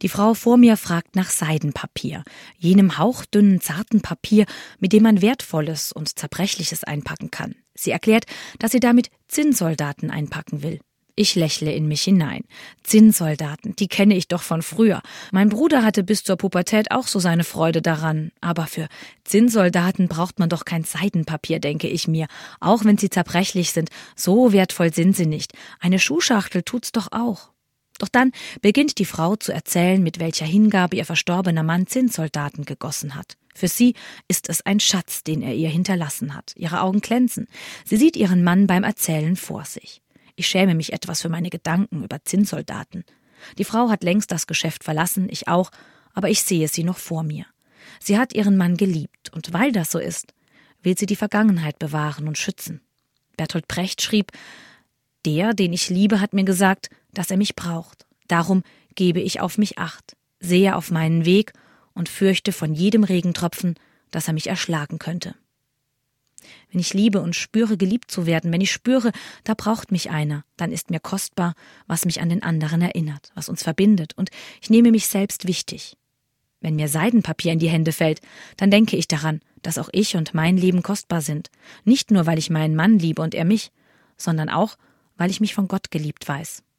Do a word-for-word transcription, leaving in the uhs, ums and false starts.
Die Frau vor mir fragt nach Seidenpapier, jenem hauchdünnen, zarten Papier, mit dem man Wertvolles und Zerbrechliches einpacken kann. Sie erklärt, dass sie damit Zinnsoldaten einpacken will. Ich lächle in mich hinein. Zinnsoldaten, die kenne ich doch von früher. Mein Bruder hatte bis zur Pubertät auch so seine Freude daran. Aber für Zinnsoldaten braucht man doch kein Seidenpapier, denke ich mir. Auch wenn sie zerbrechlich sind, so wertvoll sind sie nicht. Eine Schuhschachtel tut's doch auch. Doch dann beginnt die Frau zu erzählen, mit welcher Hingabe ihr verstorbener Mann Zinnsoldaten gegossen hat. Für sie ist es ein Schatz, den er ihr hinterlassen hat. Ihre Augen glänzen. Sie sieht ihren Mann beim Erzählen vor sich. Ich schäme mich etwas für meine Gedanken über Zinnsoldaten. Die Frau hat längst das Geschäft verlassen, ich auch, aber ich sehe sie noch vor mir. Sie hat ihren Mann geliebt, und weil das so ist, will sie die Vergangenheit bewahren und schützen. Bertolt Brecht schrieb: Der, den ich liebe, hat mir gesagt, dass er mich braucht. Darum gebe ich auf mich Acht, sehe auf meinen Weg und fürchte von jedem Regentropfen, dass er mich erschlagen könnte. Wenn ich liebe und spüre, geliebt zu werden, wenn ich spüre, da braucht mich einer, dann ist mir kostbar, was mich an den anderen erinnert, was uns verbindet, und ich nehme mich selbst wichtig. Wenn mir Seidenpapier in die Hände fällt, dann denke ich daran, dass auch ich und mein Leben kostbar sind. Nicht nur, weil ich meinen Mann liebe und er mich, sondern auch, weil ich mich von Gott geliebt weiß.